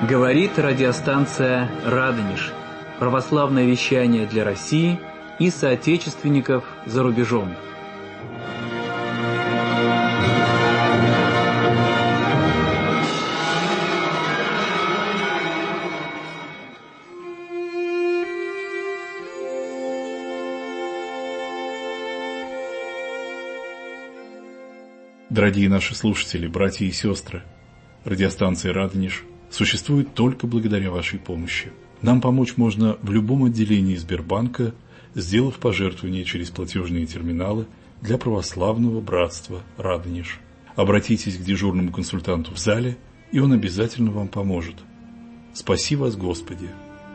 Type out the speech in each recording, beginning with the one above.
Говорит радиостанция «Радонеж». Православное вещание для России и соотечественников за рубежом. Дорогие наши слушатели, братья и сестры, радиостанция «Радонеж» существует только благодаря вашей помощи. Нам помочь можно в любом отделении Сбербанка, сделав пожертвование через платежные терминалы для православного братства «Радонеж». Обратитесь к дежурному консультанту в зале, и он обязательно вам поможет. Спаси вас, Господи!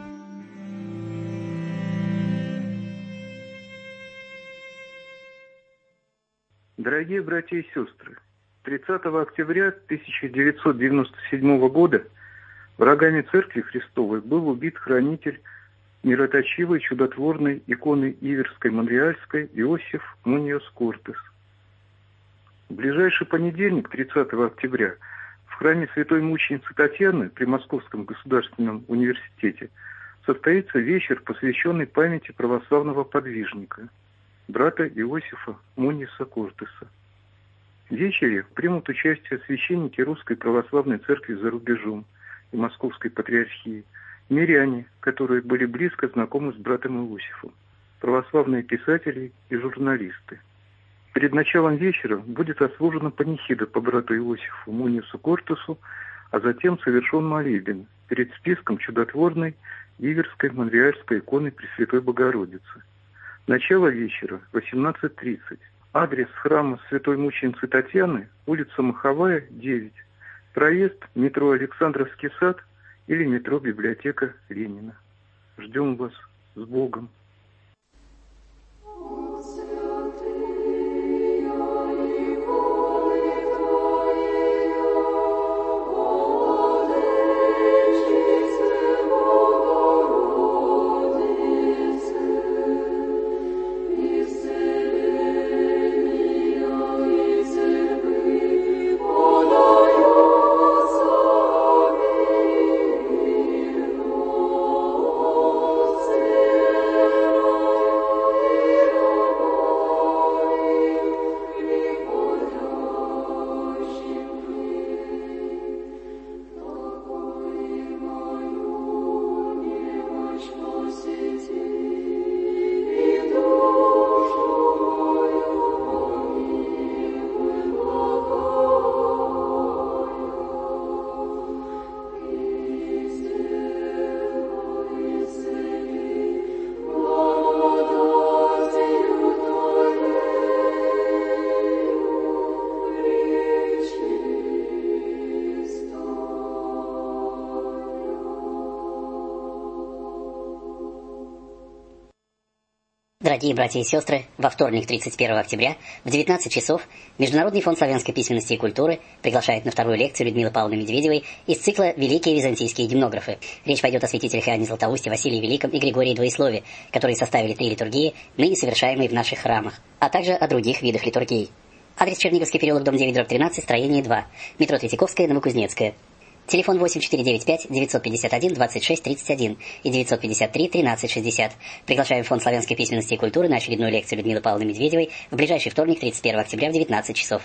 Дорогие братья и сестры, 30 октября 1997 года врагами Церкви Христовой был убит хранитель мироточивой чудотворной иконы Иверской Монреальской Иосиф Муниос Кортес. В ближайший понедельник, 30 октября, в храме Святой Мученицы Татьяны при Московском государственном университете состоится вечер, посвященный памяти православного подвижника, брата Иосифа Муниоса Кортеса. В вечере примут участие священники Русской Православной Церкви за рубежом и Московской Патриархии, миряне, которые были близко знакомы с братом Иосифом, православные писатели и журналисты. Перед началом вечера будет отслужена панихида по брату Иосифу Муниосу Кортесу, а затем совершен молебен перед списком чудотворной Иверской Монреальской иконы Пресвятой Богородицы. Начало вечера 18:30. Адрес храма Святой Мученицы Татьяны, улица Маховая, 9. Проезд метро Александровский сад или метро Библиотека Ленина. Ждем вас. С Богом. Дорогие братья и сестры, во вторник, 31 октября, в 19 часов Международный фонд славянской письменности и культуры приглашает на вторую лекцию Людмилы Павловны Медведевой из цикла «Великие византийские гимнографы». Речь пойдет о святителях Иоанне Златоусте, Василии Великом и Григории Двоеслове, которые составили 3 литургии, ныне совершаемые в наших храмах, а также о других видах литургий. Адрес: Черниговский переулок, дом 9/13, строение 2, метро Третьяковская, Новокузнецкая. Телефон 8495-951-26-31 и 953-13-60. Приглашаем Фонд славянской письменности и культуры на очередную лекцию Людмилы Павловны Медведевой в ближайший вторник, 31 октября в 19 часов.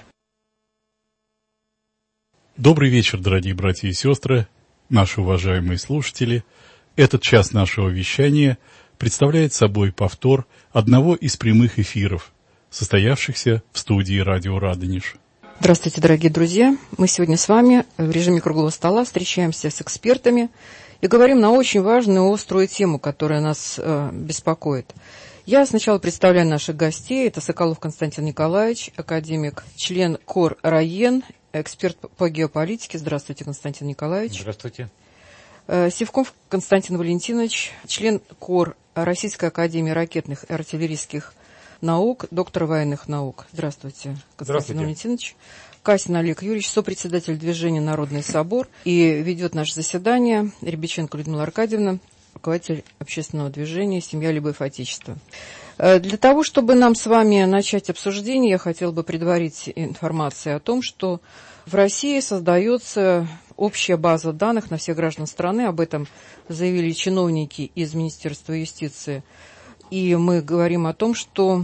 Добрый вечер, дорогие братья и сестры, наши уважаемые слушатели. Этот час нашего вещания представляет собой повтор одного из прямых эфиров, состоявшихся в студии радио «Радонеж». Здравствуйте, дорогие друзья! Мы сегодня с вами в режиме круглого стола встречаемся с экспертами и говорим на очень важную и острую тему, которая нас беспокоит. Я сначала представляю наших гостей. Это Соколов Константин Николаевич, академик, член КОР РАЕН, эксперт по геополитике. Здравствуйте, Константин Николаевич. Здравствуйте. Сивков Константин Валентинович, член КОР Российской академии ракетных и артиллерийских наук, доктор военных наук. Здравствуйте, Константин Валентинович. Касин Олег Юрьевич, сопредседатель движения «Народный собор», и ведет наше заседание Рябиченко Людмила Аркадьевна, руководитель общественного движения «Семья, любовь, отечество». Для того, чтобы нам с вами начать обсуждение, я хотела бы предварить информацию о том, что в России создается общая база данных на всех граждан страны. Об этом заявили чиновники из Министерства юстиции. И мы говорим о том, что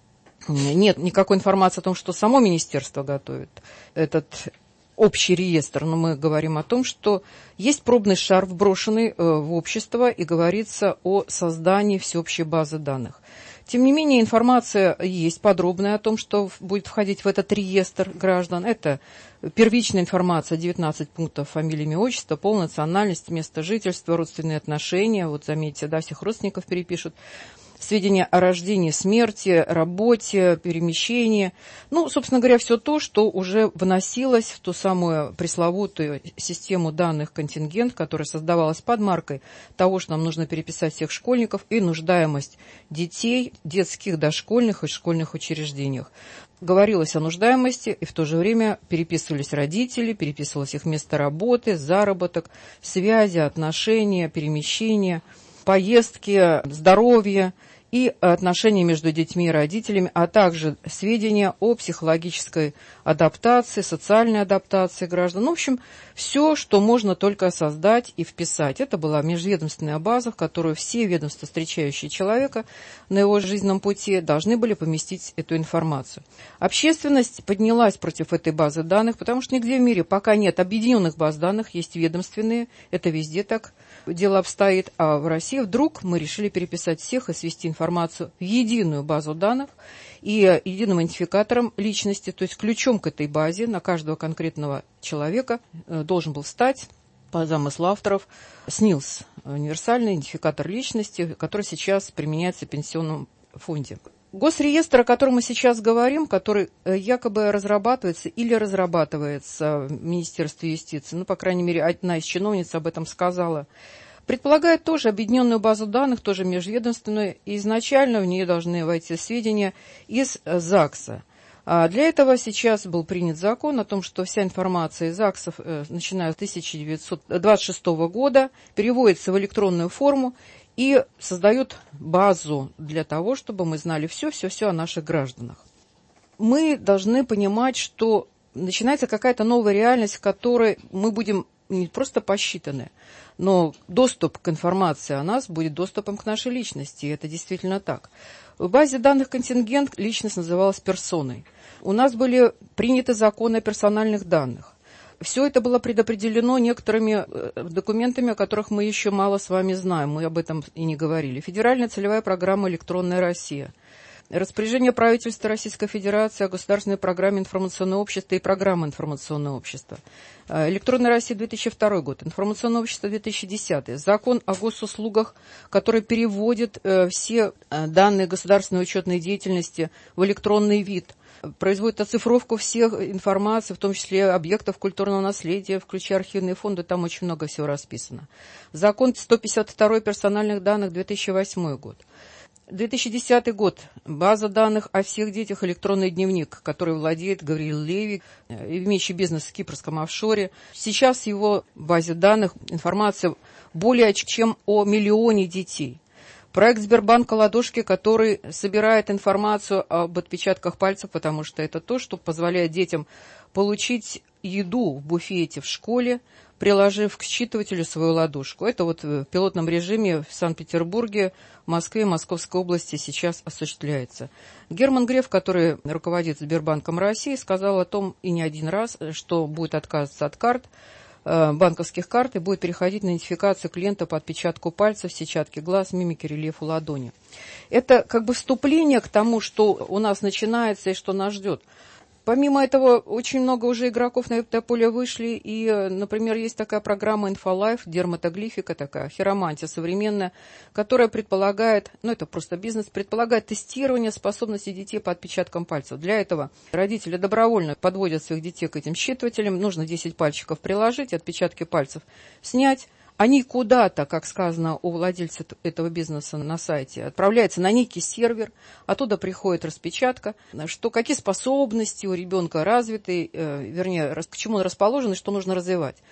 нет никакой информации о том, что само министерство готовит этот общий реестр, но мы говорим о том, что есть пробный шар, вброшенный в общество, и говорится о создании всеобщей базы данных. Тем не менее, информация есть подробная о том, что будет входить в этот реестр граждан. Это первичная информация, 19 пунктов: фамилия, имя, отчество, пол, национальность, место жительства, родственные отношения. Вот заметьте, да, всех родственников перепишут. Сведения о рождении, смерти, работе, перемещении. Ну, собственно говоря, все то, что уже вносилось в ту самую пресловутую систему данных контингент, которая создавалась под маркой того, что нам нужно переписать всех школьников, и нуждаемость детей, детских, дошкольных и школьных учреждениях. Говорилось о нуждаемости, и в то же время переписывались родители, переписывалось их место работы, заработок, связи, отношения, перемещения, поездки, здоровье и отношения между детьми и родителями, а также сведения о психологической адаптации, социальной адаптации граждан. Ну, в общем, все, что можно только создать и вписать. Это была межведомственная база, в которую все ведомства, встречающие человека на его жизненном пути, должны были поместить эту информацию. Общественность поднялась против этой базы данных, потому что нигде в мире пока нет объединенных баз данных, есть ведомственные, это везде так дело обстоит, а в России вдруг мы решили переписать всех и свести информацию в единую базу данных и единым идентификатором личности, то есть ключом к этой базе на каждого конкретного человека должен был стать, по замыслу авторов, СНИЛС, универсальный идентификатор личности, который сейчас применяется в пенсионном фонде. Госреестр, о котором мы сейчас говорим, который якобы разрабатывается или разрабатывается в Министерстве юстиции, ну, по крайней мере, одна из чиновниц об этом сказала, предполагает тоже объединенную базу данных, тоже межведомственную, и изначально в нее должны войти сведения из ЗАГСа. А для этого сейчас был принят закон о том, что вся информация из ЗАГСов, начиная с 1926 года, переводится в электронную форму и создает базу для того, чтобы мы знали все о наших гражданах. Мы должны понимать, что начинается какая-то новая реальность, в которой мы будем не просто посчитаны, но доступ к информации о нас будет доступом к нашей личности, и это действительно так. В базе данных контингент личность называлась персоной. У нас были приняты законы о персональных данных. Все это было предопределено некоторыми документами, о которых мы еще мало с вами знаем, мы об этом и не говорили. Федеральная целевая программа «Электронная Россия», распоряжение правительства Российской Федерации о государственной программе информационного общества и программы информационного общества, «Электронная Россия» 2002 год, информационное общество 2010, закон о госуслугах, который переводит все данные государственной учетной деятельности в электронный вид, производит оцифровку всех информации, в том числе объектов культурного наследия, включая архивные фонды, там очень много всего расписано. Закон 152 персональных данных, 2008 год. 2010 год. База данных о всех детях, электронный дневник, который владеет Гавриил Леви, имеющий бизнес в кипрском офшоре. Сейчас в его базе данных информация более чем о 1 миллионе детей. Проект Сбербанка «Ладошки», который собирает информацию об отпечатках пальцев, потому что это то, что позволяет детям получить еду в буфете в школе, приложив к считывателю свою ладошку. Это вот в пилотном режиме в Санкт-Петербурге, Москве и Московской области сейчас осуществляется. Герман Греф, который руководит Сбербанком России, сказал о том и не один раз, что будет отказываться от карт, банковских карт, и будет переходить на идентификацию клиента по отпечатку пальцев, сетчатке глаз, мимике, рельефу ладони. Это как бы вступление к тому, что у нас начинается и что нас ждет. Помимо этого, очень много уже игроков на это поле вышли, и, например, есть такая программа InfoLife, дерматоглифика такая, хиромантия современная, которая предполагает, ну это просто бизнес, предполагает тестирование способностей детей по отпечаткам пальцев. Для этого родители добровольно подводят своих детей к этим считывателям, нужно 10 пальчиков приложить, отпечатки пальцев снять. Они куда-то, как сказано у владельца этого бизнеса на сайте, отправляются на некий сервер, оттуда приходит распечатка, что какие способности у ребенка развиты, вернее, к чему он расположен и что нужно развивать.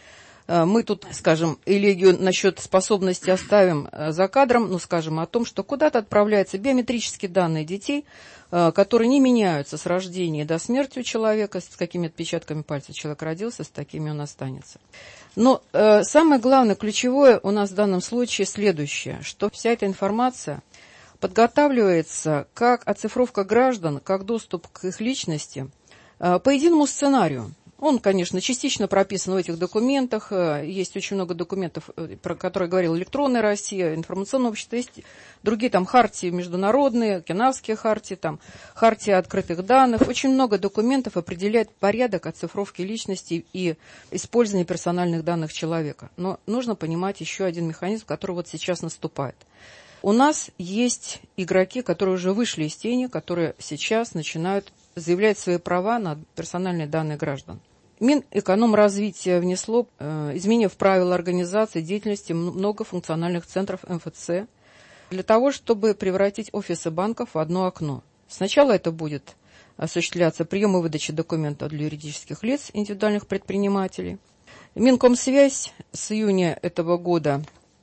Мы тут, скажем, элегию насчет способности оставим за кадром, но скажем о том, что куда-то отправляются биометрические данные детей, которые не меняются с рождения до смерти у человека, с какими отпечатками пальцев человек родился, с такими он останется. Но самое главное, ключевое у нас в данном случае следующее, что вся эта информация подготавливается как оцифровка граждан, как доступ к их личности по единому сценарию. Он, конечно, частично прописан в этих документах. Есть очень много документов, про которые говорила электронная Россия, информационное общество. Есть другие там хартии международные, Окинавские хартии, там хартия открытых данных. Очень много документов определяет порядок оцифровки личности и использования персональных данных человека. Но нужно понимать еще один механизм, который вот сейчас наступает. У нас есть игроки, которые уже вышли из тени, которые сейчас начинают заявлять свои права на персональные данные граждан. Минэкономразвитие внесло изменения в правила организации деятельности многофункциональных центров МФЦ для того, чтобы превратить офисы банков в одно окно. Сначала это будет осуществляться прием и выдача документов для юридических лиц, индивидуальных предпринимателей. Минкомсвязь с июня этого года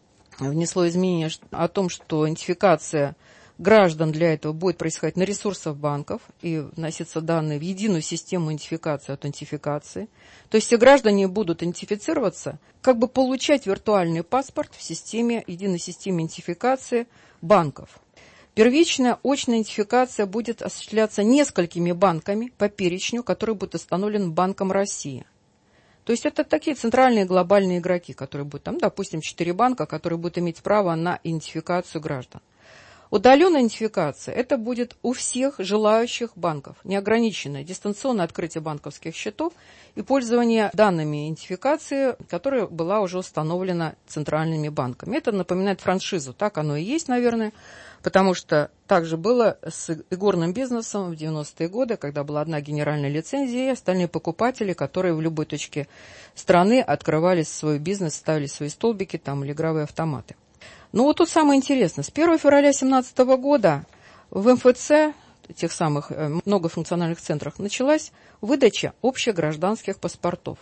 внесло изменения о том, что идентификация граждан для этого будет происходить на ресурсах банков и вноситься данные в единую систему идентификации, аутентификации. То есть все граждане будут идентифицироваться, как бы получать виртуальный паспорт в системе, единой системе идентификации банков. Первичная очная идентификация будет осуществляться несколькими банками по перечню, который будет установлен Банком России. То есть это такие центральные глобальные игроки, которые будут, там, допустим, 4 банка, которые будут иметь право на идентификацию граждан. Удаленная идентификация – это будет у всех желающих банков, неограниченное дистанционное открытие банковских счетов и пользование данными идентификации, которая была уже установлена центральными банками. Это напоминает франшизу, так оно и есть, наверное, потому что так же было с игорным бизнесом в 90-е годы, когда была одна генеральная лицензия, и остальные покупатели, которые в любой точке страны открывали свой бизнес, ставили свои столбики там, или игровые автоматы. Ну вот тут самое интересное. С 1 февраля 2017 года в МФЦ, тех самых многофункциональных центрах, началась выдача общегражданских паспортов.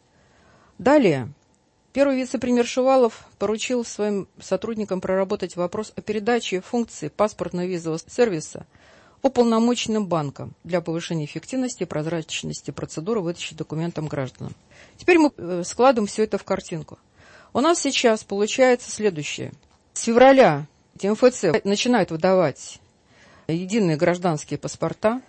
Далее, первый вице-премьер Шувалов поручил своим сотрудникам проработать вопрос о передаче функции паспортно-визового сервиса уполномоченным банкам для повышения эффективности и прозрачности процедуры выдачи документам гражданам. Теперь мы складываем все это в картинку. У нас сейчас получается следующее. С февраля МФЦ начинают выдавать единые гражданские паспорта.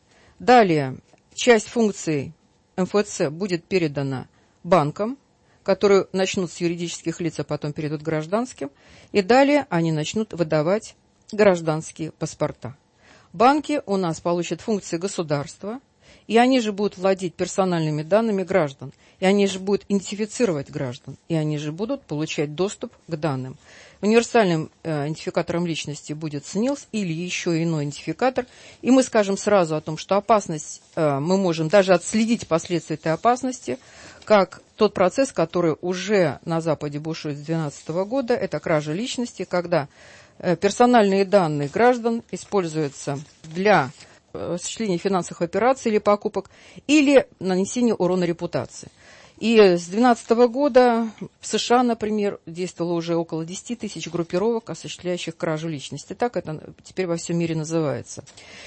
Далее часть функций МФЦ будет передана банкам, которые начнут с юридических лиц, а потом перейдут к гражданским. И далее они начнут выдавать гражданские паспорта. Банки у нас получат функции государства, и они же будут владеть персональными данными граждан, и они же будут идентифицировать граждан, и они же будут получать доступ к данным. Универсальным идентификатором личности будет СНИЛС или еще иной идентификатор, и мы скажем сразу о том, что опасность, мы можем даже отследить последствия этой опасности, как тот процесс, который уже на Западе бушует с 2012 года, это кража личности, когда персональные данные граждан используются для осуществления финансовых операций или покупок, или нанесения урона репутации. И с 2012 года в США, например, действовало уже около 10 тысяч группировок, осуществляющих кражу личности. Так это теперь во всем мире называется.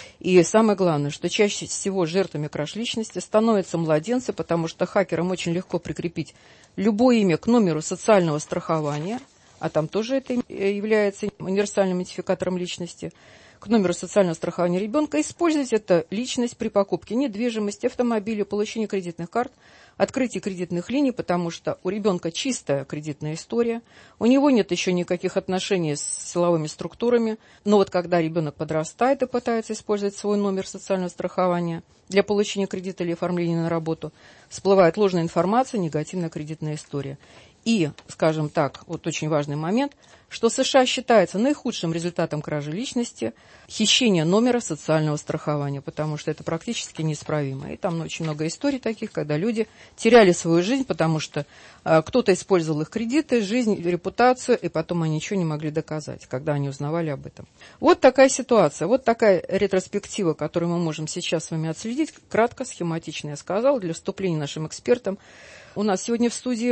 И самое главное, что чаще всего жертвами краж личности становятся младенцы, потому что хакерам очень легко прикрепить любое имя к номеру социального страхования, а там тоже это является универсальным идентификатором личности, к номеру социального страхования ребенка, использовать эту личность при покупке недвижимости, автомобиля, получении кредитных карт, открытии кредитных линий, потому что у ребенка чистая кредитная история, у него нет еще никаких отношений с силовыми структурами, но вот когда ребенок подрастает и пытается использовать свой номер социального страхования для получения кредита или оформления на работу, всплывает ложная информация, негативная кредитная история. И, скажем так, вот очень важный момент, что США считается наихудшим результатом кражи личности хищение номера социального страхования, потому что это практически неисправимо. И там очень много историй таких, когда люди теряли свою жизнь, потому что кто-то использовал их кредиты, жизнь, репутацию, и потом они ничего не могли доказать, когда они узнавали об этом. Вот такая ситуация, вот такая ретроспектива, которую мы можем сейчас с вами отследить. Кратко, схематично я сказала, для вступления нашим экспертам. У нас сегодня в студии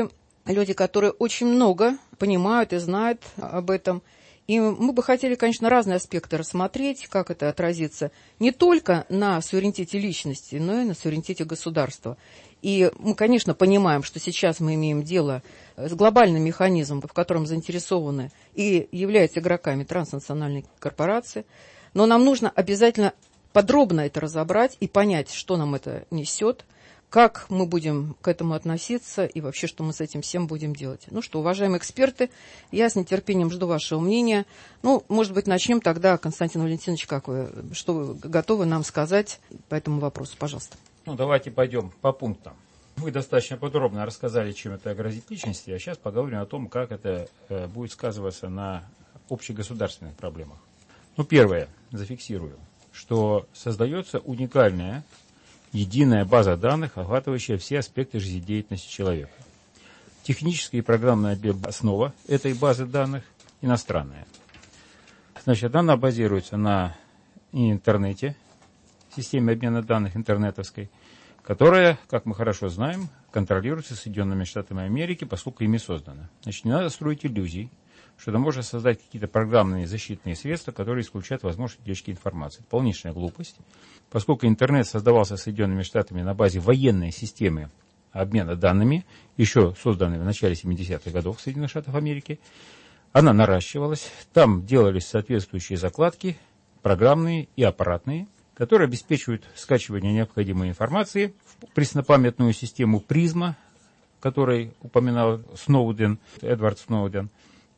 люди, которые очень много понимают и знают об этом. И мы бы хотели, конечно, разные аспекты рассмотреть, как это отразится не только на суверенитете личности, но и на суверенитете государства. И мы, конечно, понимаем, что сейчас мы имеем дело с глобальным механизмом, в котором заинтересованы и являются игроками транснациональные корпорации. Но нам нужно обязательно подробно это разобрать и понять, что нам это несет, как мы будем к этому относиться и вообще, что мы с этим всем будем делать. Ну что, уважаемые эксперты, я с нетерпением жду вашего мнения. Ну, может быть, начнем тогда, Константин Валентинович, что вы готовы нам сказать по этому вопросу? Пожалуйста. Ну, давайте пойдем по пунктам. Вы достаточно подробно рассказали, чем это грозит личности, а сейчас поговорим о том, как это будет сказываться на общегосударственных проблемах. Ну, первое, зафиксирую, что создается уникальная единая база данных, охватывающая все аспекты жизнедеятельности человека. Техническая и программная основа этой базы данных иностранная. Значит, она базируется на интернете, системе обмена данных интернетовской, которая, как мы хорошо знаем, контролируется Соединенными Штатами Америки, поскольку ими создана. Значит, не надо строить иллюзий, что это можно создать какие-то программные защитные средства, которые исключают возможность утечки информации. Это полнейшая глупость. Поскольку интернет создавался Соединенными Штатами на базе военной системы обмена данными, еще созданной в начале 70-х годов Соединенных Штатов Америки, она наращивалась, там делались соответствующие закладки, программные и аппаратные, которые обеспечивают скачивание необходимой информации в преснопамятную систему «Призма», которой упоминал Эдвард Сноуден,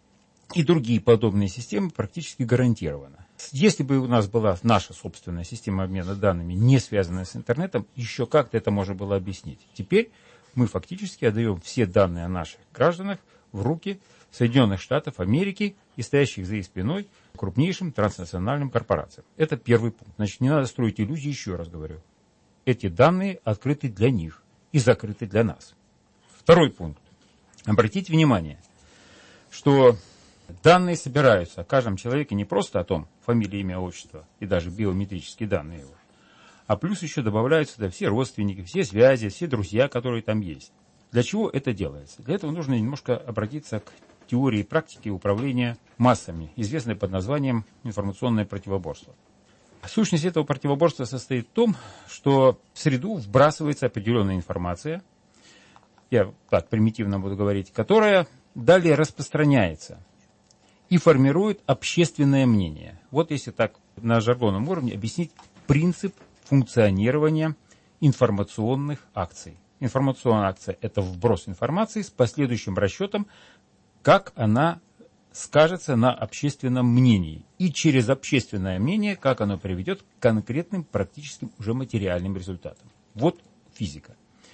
и другие подобные системы практически гарантированно. Если бы у нас была наша собственная система обмена данными, не связанная с интернетом, еще как-то это можно было объяснить. Теперь мы фактически отдаем все данные о наших гражданах в руки Соединенных Штатов Америки и стоящих за их спиной крупнейшим транснациональным корпорациям. Это первый пункт. Значит, не надо строить иллюзии, еще раз говорю. Эти данные открыты для них и закрыты для нас. Второй пункт. Обратите внимание, что данные собираются о каждом человеке не просто о том, фамилия, имя, отчество и даже биометрические данные его, а плюс еще добавляются туда все родственники, все связи, все друзья, которые там есть. Для чего это делается? Для этого нужно немножко обратиться к теории и практике управления массами, известной под названием информационное противоборство. Сущность этого противоборства состоит в том, что в среду вбрасывается определенная информация, я так примитивно буду говорить, которая далее распространяется и формирует общественное мнение. Вот если так на жаргонном уровне объяснить принцип функционирования информационных акций. Информационная акция – это вброс информации с последующим расчетом, как она скажется на общественном мнении. И через общественное мнение, как оно приведет к конкретным практическим уже материальным результатам. Вот физика.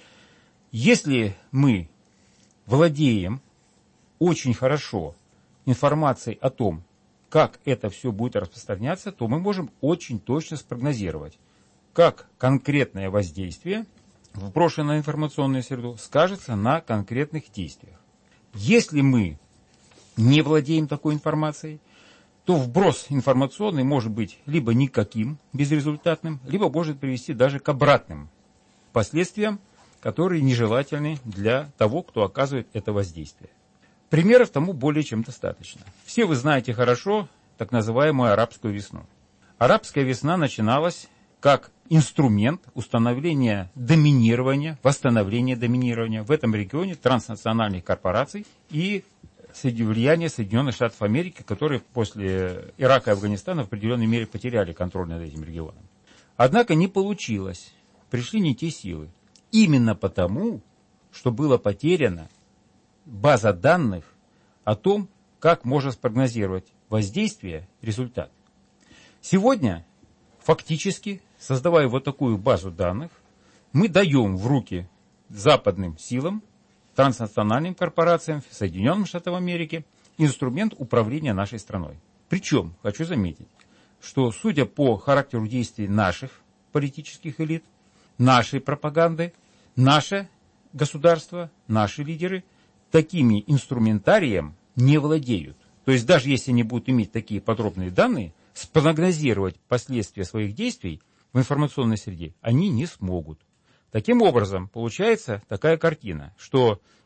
Если мы владеем очень хорошо информацией о том, как это все будет распространяться, то мы можем очень точно спрогнозировать, как конкретное воздействие, вброшенное на информационную среду, скажется на конкретных действиях. Если мы не владеем такой информацией, то вброс информационный может быть либо никаким, безрезультатным, либо может привести даже к обратным последствиям, которые нежелательны для того, кто оказывает это воздействие. Примеров тому более чем достаточно. Все вы знаете хорошо так называемую арабскую весну. Арабская весна начиналась как инструмент установления доминирования, восстановления доминирования в этом регионе транснациональных корпораций и влияния Соединенных Штатов Америки, которые после Ирака и Афганистана в определенной мере потеряли контроль над этим регионом. Однако не получилось. Пришли не те силы. Именно потому, что была потеряна база данных о том, как можно спрогнозировать воздействие, результат. Сегодня, фактически, создавая вот такую базу данных, мы даем в руки западным силам, транснациональным корпорациям, Соединенным Штатам Америки, инструмент управления нашей страной. Причем, хочу заметить, что, судя по характеру действий наших политических элит, нашей пропаганды, наше государство, наши лидеры такими инструментарием не владеют. То есть даже если они будут иметь такие подробные данные, спрогнозировать последствия своих действий в информационной среде они не смогут. Таким образом, получается такая картина, что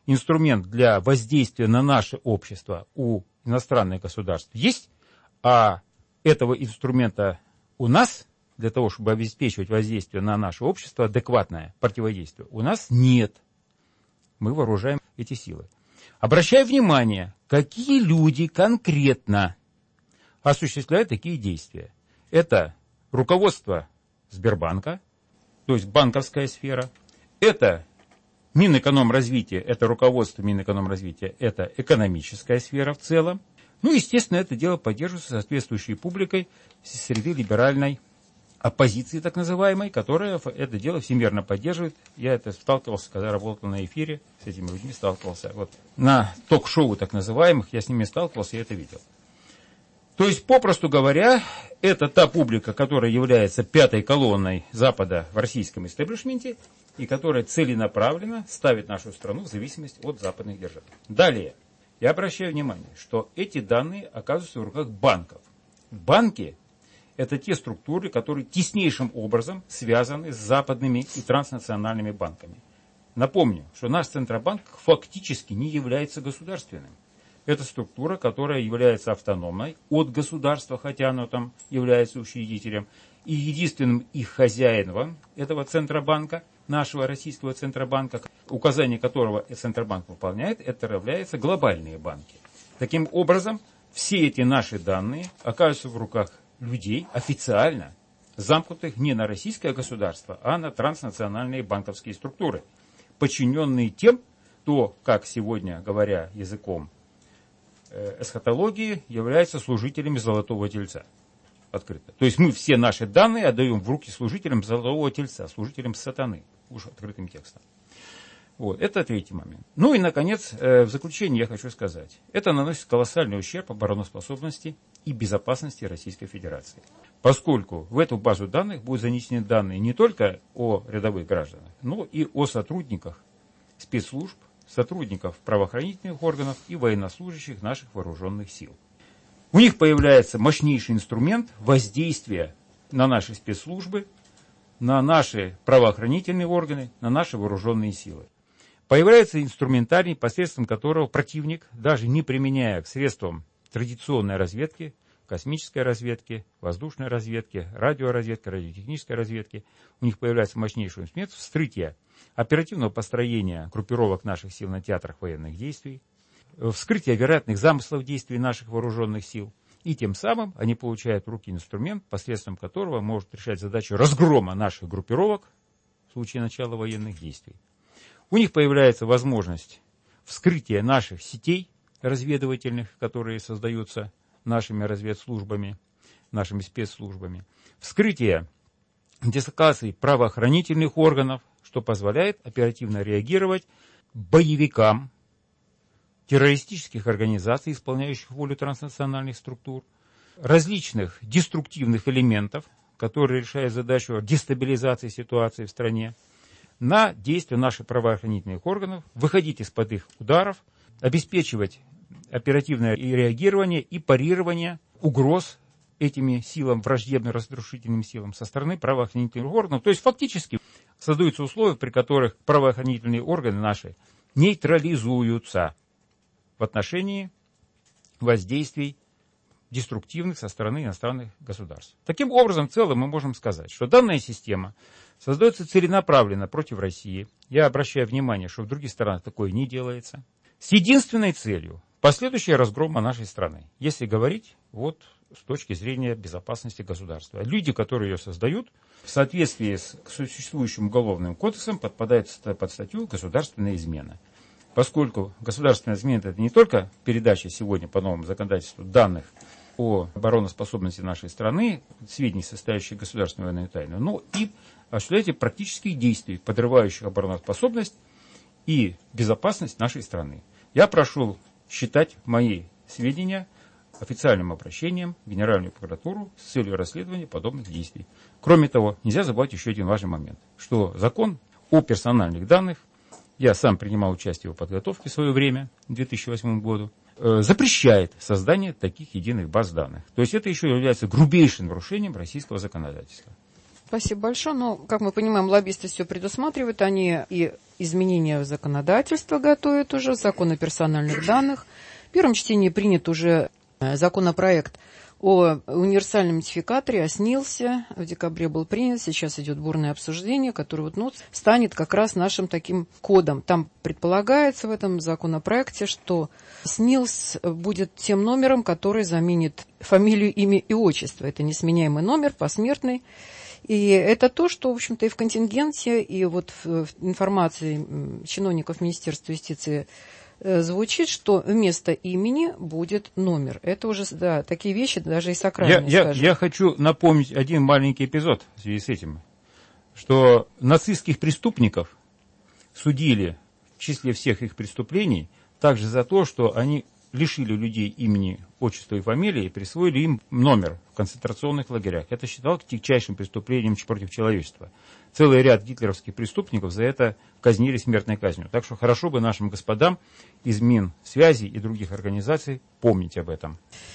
инструмент для воздействия на наше общество у иностранных государств есть, а этого инструмента у нас, для того, чтобы обеспечивать воздействие на наше общество, адекватное противодействие, у нас нет. Мы вооружаем эти силы. Обращаю внимание, какие люди конкретно осуществляют такие действия. Это руководство Сбербанка, то есть банковская сфера, это Минэкономразвитие, это руководство Минэкономразвития, это экономическая сфера в целом. Ну, естественно, это дело поддерживается соответствующей публикой среди либеральной оппозиции, так называемой, которая это дело всемирно поддерживает. Я это сталкивался, когда работал на эфире, с этими людьми сталкивался. Вот на ток-шоу так называемых я с ними сталкивался, я это видел. То есть, попросту говоря, это та публика, которая является пятой колонной Запада в российском истеблишменте и которая целенаправленно ставит нашу страну в зависимость от западных держав. Далее, я обращаю внимание, что эти данные оказываются в руках банков. Банки – это те структуры, которые теснейшим образом связаны с западными и транснациональными банками. Напомню, что наш Центробанк фактически не является государственным. Это структура, которая является автономной от государства, хотя оно там является учредителем. И единственным их хозяином этого Центробанка, нашего российского Центробанка, указание которого Центробанк выполняет, это являются глобальные банки. Таким образом, все эти наши данные оказываются в руках людей официально, замкнутых не на российское государство, а на транснациональные банковские структуры, подчиненные тем, кто, как сегодня говоря языком эсхатологии, является служителями Золотого Тельца. Открыто. То есть мы все наши данные отдаем в руки служителям Золотого Тельца, служителям сатаны, уж открытым текстом. Вот, это третий момент. Ну и, наконец, в заключение я хочу сказать. Это наносит колоссальный ущерб обороноспособности и безопасности Российской Федерации. Поскольку в эту базу данных будут занесены данные не только о рядовых гражданах, но и о сотрудниках спецслужб, сотрудников правоохранительных органов и военнослужащих наших вооруженных сил. У них появляется мощнейший инструмент воздействия на наши спецслужбы, на наши правоохранительные органы, на наши вооруженные силы. Появляется инструментарий, посредством которого противник, даже не применяя к средствам традиционной разведки, космической разведки, воздушной разведки, радиоразведки, радиотехнической разведки, у них появляется мощнейший инструмент вскрытия оперативного построения группировок наших сил на театрах военных действий, вскрытие вероятных замыслов действий наших вооруженных сил, и тем самым они получают в руки инструмент, посредством которого может решать задачу разгрома наших группировок в случае начала военных действий. У них появляется возможность вскрытия наших сетей разведывательных, которые создаются нашими разведслужбами, нашими спецслужбами, вскрытие дислокаций правоохранительных органов, что позволяет оперативно реагировать боевикам террористических организаций, исполняющих волю транснациональных структур, различных деструктивных элементов, которые решают задачу дестабилизации ситуации в стране, на действия наших правоохранительных органов, выходить из-под их ударов, обеспечивать оперативное реагирование и парирование угроз этими силам, враждебным разрушительным силам со стороны правоохранительных органов. То есть фактически создаются условия, при которых правоохранительные органы наши нейтрализуются в отношении воздействий деструктивных со стороны иностранных государств. Таким образом, в целом мы можем сказать, что данная система создается целенаправленно против России. Я обращаю внимание, что в других странах такое не делается. С единственной целью – последующее разгрома нашей страны. Если говорить вот с точки зрения безопасности государства. Люди, которые ее создают, в соответствии с существующим уголовным кодексом подпадают под статью «Государственная измена». Поскольку государственная измена – это не только передача сегодня по новому законодательству данных о обороноспособности нашей страны, сведений, состоящих государственной военной тайны, но и осуществляете практические действия, подрывающих обороноспособность и безопасность нашей страны. Я прошу считать мои сведения официальным обращением в Генеральную прокуратуру с целью расследования подобных действий. Кроме того, нельзя забывать еще один важный момент, что закон о персональных данных, я сам принимал участие в подготовке в свое время, в 2008 году, запрещает создание таких единых баз данных. То есть это еще является грубейшим нарушением российского законодательства. Спасибо большое. Ну, как мы понимаем, лоббисты все предусматривают. Они и изменения в законодательство готовят уже, закон о персональных данных. В первом чтении принят уже законопроект о универсальном идентификаторе, о СНИЛСе. В декабре был принят, сейчас идет бурное обсуждение, которое станет как раз нашим таким кодом. Там предполагается в этом законопроекте, что СНИЛС будет тем номером, который заменит фамилию, имя и отчество. Это несменяемый номер, посмертный. И это то, что, в общем-то, и в контингенте, и вот в информации чиновников Министерства юстиции звучит, что вместо имени будет номер. Это уже, да, такие вещи, даже и сакральные, скажем. Я хочу напомнить один маленький эпизод в связи с этим, что нацистских преступников судили в числе всех их преступлений также за то, что они лишили людей имени, отчества и фамилии и присвоили им номер в концентрационных лагерях. Это считалось тягчайшим преступлением против человечества. Целый ряд гитлеровских преступников за это казнили смертной казнью. Так что хорошо бы нашим господам из Минсвязи и других организаций помнить об этом.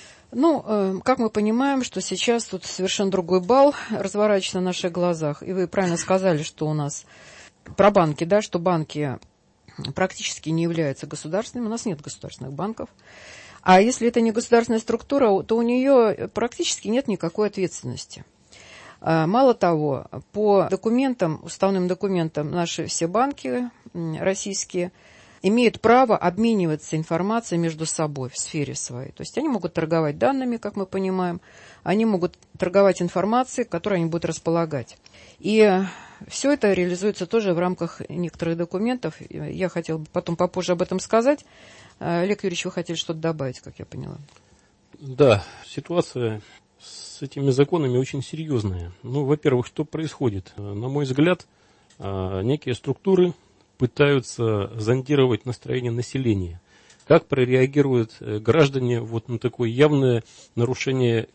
Ну, как мы понимаем, что сейчас тут совершенно другой бал разворачивается на наших глазах. И вы правильно сказали, что у нас про банки, да, что банки практически не являются государственными. У нас нет государственных банков. А если это не государственная структура, то у нее практически нет никакой ответственности. Мало того, по документам, уставным документам, наши все банки российские имеют право обмениваться информацией между собой в сфере своей. То есть они могут торговать данными, как мы понимаем, они могут торговать информацией, которой они будут располагать. И все это реализуется тоже в рамках некоторых документов. Я хотела бы потом попозже об этом сказать. Олег Юрьевич, вы хотели что-то добавить, как я поняла? Да, ситуация с этими законами очень серьезная. Ну, во-первых, что происходит? На мой взгляд, некие структуры пытаются зондировать настроение населения. Как прореагируют граждане вот на такое явное нарушение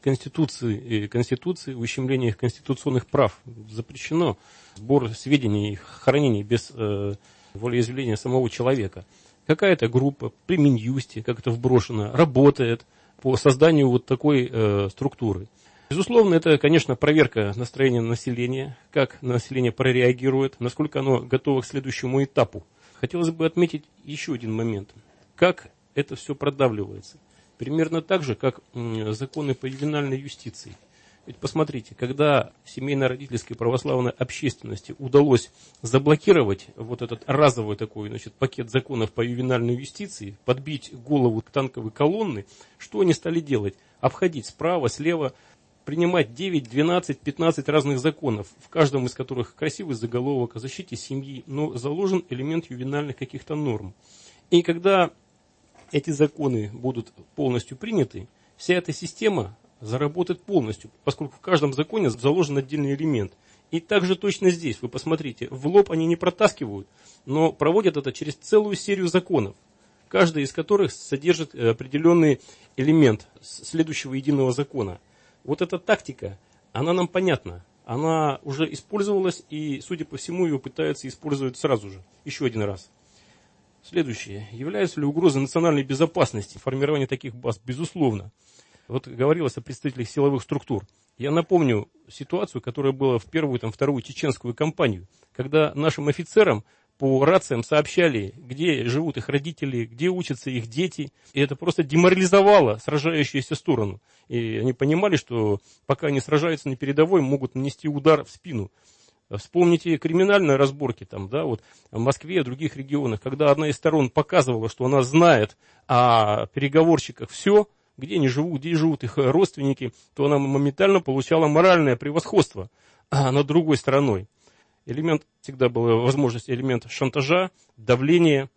Конституции, ущемление их конституционных прав? Запрещено сбор сведений, их хранение без волеизъявления самого человека. Какая-то группа при Минюсте, как это вброшено, работает по созданию вот такой структуры. Безусловно, это, конечно, проверка настроения населения, как население прореагирует, насколько оно готово к следующему этапу. Хотелось бы отметить еще один момент. Как это все продавливается. Примерно так же, как законы по ювенальной юстиции. Ведь посмотрите, когда семейно-родительской православной общественности удалось заблокировать вот этот разовый такой, пакет законов по ювенальной юстиции, подбить голову танковой колонны, что они стали делать? Обходить справа, слева, принимать 9, 12, 15 разных законов, в каждом из которых красивый заголовок о защите семьи, но заложен элемент ювенальных каких-то норм. И когда эти законы будут полностью приняты, вся эта система заработает полностью, поскольку в каждом законе заложен отдельный элемент. И также точно здесь, вы посмотрите, в лоб они не протаскивают, но проводят это через целую серию законов, каждый из которых содержит определенный элемент следующего единого закона. Вот эта тактика, она нам понятна, она уже использовалась и, судя по всему, ее пытаются использовать сразу же, еще один раз. Следующее. Является ли угрозой национальной безопасности формирование таких баз? Безусловно. Вот говорилось о представителях силовых структур. Я напомню ситуацию, которая была в первую, вторую чеченскую кампанию, когда нашим офицерам по рациям сообщали, где живут их родители, где учатся их дети. И это просто деморализовало сражающуюся сторону. И они понимали, что пока они сражаются на передовой, могут нанести удар в спину. Вспомните криминальные разборки в Москве и в других регионах, когда одна из сторон показывала, что она знает о переговорщиках все, где они живут, где живут их родственники, то она моментально получала моральное превосходство над другой стороной. Элемент всегда была возможность, элемент шантажа, давления.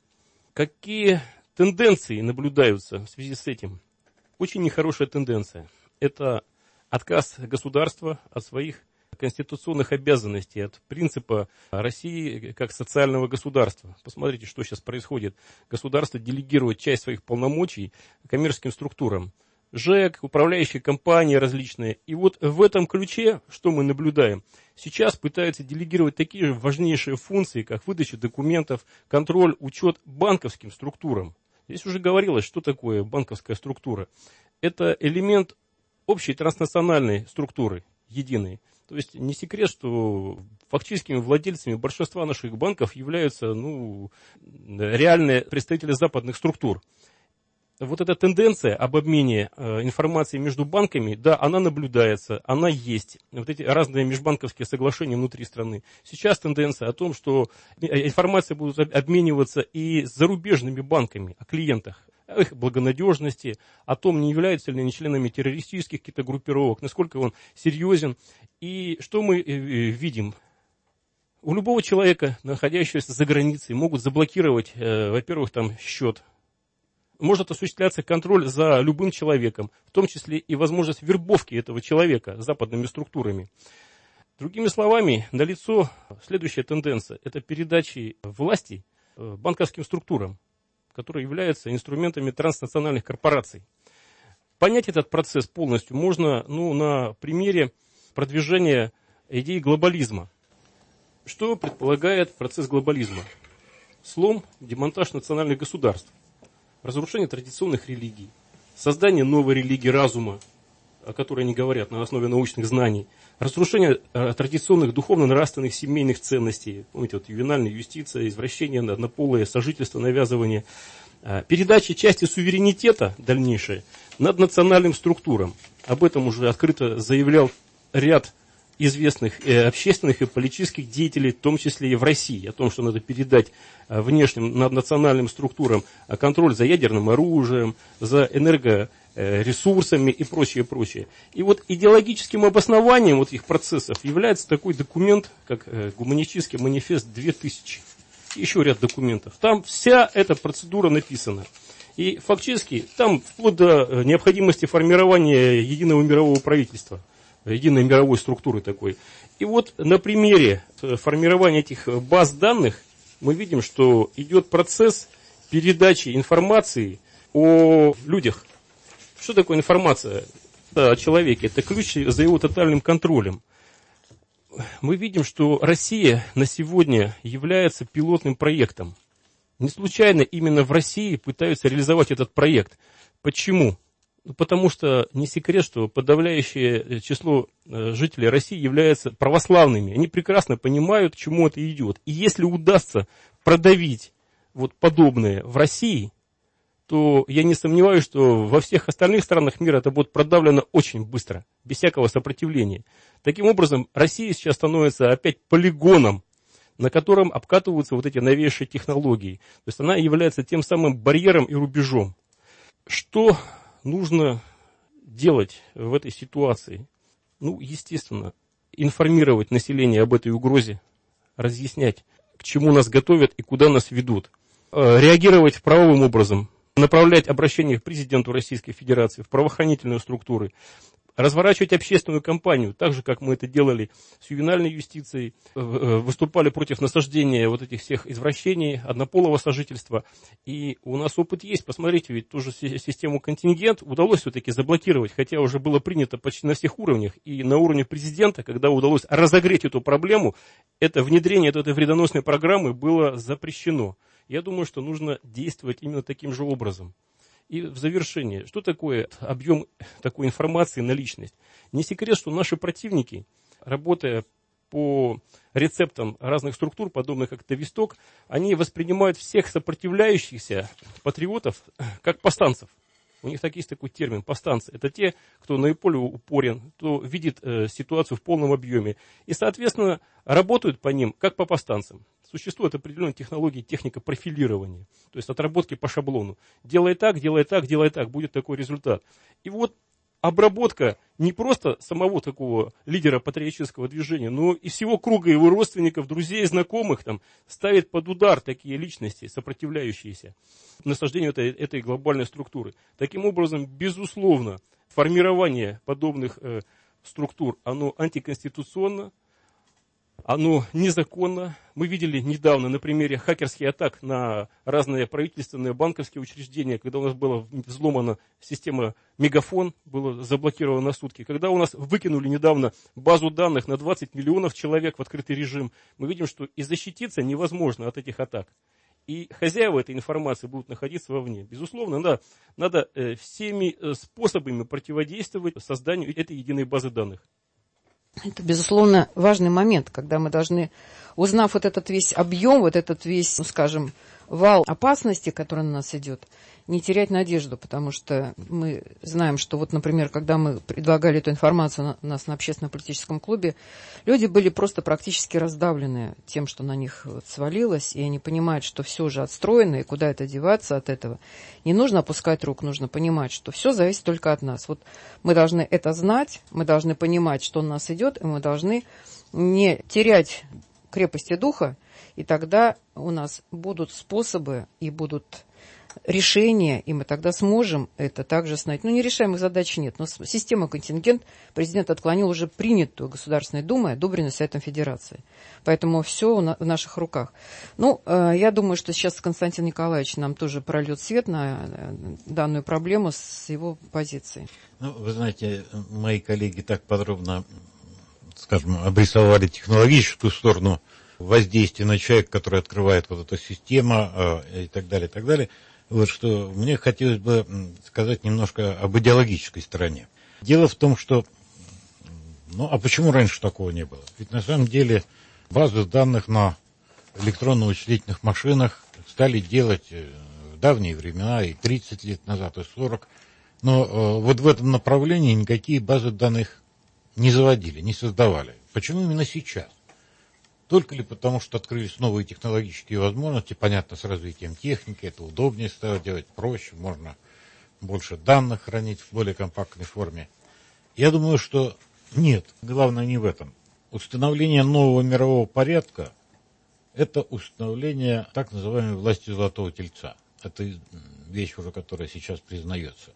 Какие тенденции наблюдаются в связи с этим? Очень нехорошая тенденция. Это отказ государства от своих конституционных обязанностей, от принципа России как социального государства. Посмотрите, что сейчас происходит. Государство делегирует часть своих полномочий коммерческим структурам. ЖЭК, управляющие компании различные. И вот в этом ключе, что мы наблюдаем? Сейчас пытаются делегировать такие же важнейшие функции, как выдача документов, контроль, учет банковским структурам. Здесь уже говорилось, что такое банковская структура. Это элемент общей транснациональной структуры, единой. То есть не секрет, что фактическими владельцами большинства наших банков являются реальные представители западных структур. Вот эта тенденция об обмене информацией между банками, да, она наблюдается, она есть. Вот эти разные межбанковские соглашения внутри страны. Сейчас тенденция о том, что информация будет обмениваться и с зарубежными банками о клиентах, о их благонадежности, о том, не являются ли они членами террористических каких-то группировок, насколько он серьезен. И что мы видим? У любого человека, находящегося за границей, могут заблокировать, во-первых, там счет. Может осуществляться контроль за любым человеком, в том числе и возможность вербовки этого человека западными структурами. Другими словами, налицо следующая тенденция. Это передача власти банковским структурам, которые являются инструментами транснациональных корпораций. Понять этот процесс полностью можно на примере продвижения идеи глобализма. Что предполагает процесс глобализма? Слом, демонтаж национальных государств. Разрушение традиционных религий, создание новой религии разума, о которой они говорят на основе научных знаний, разрушение традиционных духовно-нравственных семейных ценностей, помните, вот ювенальная юстиция, извращение, однополое сожительство, навязывание, передача части суверенитета дальнейшее над национальным структурам. Об этом уже открыто заявлял ряд известных общественных и политических деятелей, в том числе и в России, о том, что надо передать внешним национальным структурам контроль за ядерным оружием, за энергоресурсами и прочее, прочее. И вот идеологическим обоснованием вот этих процессов является такой документ, как Гуманический манифест 2000. Еще ряд документов. Там вся эта процедура написана. И фактически там вплоть до необходимости формирования единого мирового правительства, единой мировой структуры такой. И вот на примере формирования этих баз данных мы видим, что идет процесс передачи информации о людях. Что такое информация о человеке? Это ключ за его тотальным контролем. Мы видим, что Россия на сегодня является пилотным проектом. Не случайно именно в России пытаются реализовать этот проект. Почему? Потому что не секрет, что подавляющее число жителей России являются православными. Они прекрасно понимают, к чему это идет. И если удастся продавить вот подобное в России, то я не сомневаюсь, что во всех остальных странах мира это будет продавлено очень быстро, без всякого сопротивления. Таким образом, Россия сейчас становится опять полигоном, на котором обкатываются вот эти новейшие технологии. То есть она является тем самым барьером и рубежом. Что нужно делать в этой ситуации? Естественно, информировать население об этой угрозе, разъяснять, к чему нас готовят и куда нас ведут. Реагировать правовым образом, направлять обращение к президенту Российской Федерации, в правоохранительные структуры, разворачивать общественную кампанию, так же, как мы это делали с ювенальной юстицией, выступали против насаждения вот этих всех извращений, однополого сожительства. И у нас опыт есть, посмотрите, ведь ту же систему контингент удалось все-таки заблокировать, хотя уже было принято почти на всех уровнях. И на уровне президента, когда удалось разогреть эту проблему, это внедрение этой вредоносной программы было запрещено. Я думаю, что нужно действовать именно таким же образом. И в завершение, что такое объем такой информации на личность? Не секрет, что наши противники, работая по рецептам разных структур, подобных как Тависток, они воспринимают всех сопротивляющихся патриотов как повстанцев. У них есть такой термин – повстанцы. Это те, кто наиболее упорен, кто видит ситуацию в полном объеме. И, соответственно, работают по ним, как по повстанцам. Существует определенная технология, техника профилирования. То есть отработки по шаблону. Делай так, делай так, делай так, будет такой результат. И вот обработка не просто самого такого лидера патриотического движения, но и всего круга его родственников, друзей, знакомых ставит под удар такие личности, сопротивляющиеся насаждению этой глобальной структуры. Таким образом, безусловно, формирование подобных структур, оно антиконституционно, оно незаконно. Мы видели недавно на примере хакерских атак на разные правительственные банковские учреждения, когда у нас была взломана система Мегафон, было заблокировано на сутки. Когда у нас выкинули недавно базу данных на 20 миллионов человек в открытый режим, мы видим, что и защититься невозможно от этих атак. И хозяева этой информации будут находиться вовне. Безусловно, надо всеми способами противодействовать созданию этой единой базы данных. Это, безусловно, важный момент, когда мы должны, узнав вот этот весь объем, вот этот весь, ну, скажем, вал опасности, который на нас идет, не терять надежду, потому что мы знаем, что вот, например, когда мы предлагали эту информацию у нас на общественно-политическом клубе, люди были просто практически раздавлены тем, что на них вот свалилось, и они понимают, что все уже отстроено, и куда это деваться от этого. Не нужно опускать рук, нужно понимать, что все зависит только от нас. Вот мы должны это знать, мы должны понимать, что у нас идет, и мы должны не терять крепости духа, и тогда у нас будут способы и будут решения, и мы тогда сможем это также знать. Ну, нерешаемых задач нет, но система контингент президент отклонил уже принятую Государственной Думой, одобренную Советом Федерации. Поэтому все в наших руках. Ну, я думаю, что сейчас Константин Николаевич нам тоже прольет свет на данную проблему с его позиции. Ну, вы знаете, мои коллеги так подробно, скажем, обрисовали технологическую сторону воздействия на человека, который открывает вот эту систему и так далее, и так далее. Вот что мне хотелось бы сказать немножко об идеологической стороне. Дело в том, что, ну, а почему раньше такого не было? Ведь на самом деле базы данных на электронно-вычислительных машинах стали делать в давние времена, и 30 лет назад, и 40. Но вот в этом направлении никакие базы данных не заводили, не создавали. Почему именно сейчас? Только ли потому, что открылись новые технологические возможности, понятно, с развитием техники, это удобнее стало делать, проще, можно больше данных хранить в более компактной форме. Я думаю, что нет, главное не в этом. Установление нового мирового порядка – это установление так называемой власти золотого тельца. Это вещь уже, которая сейчас признается.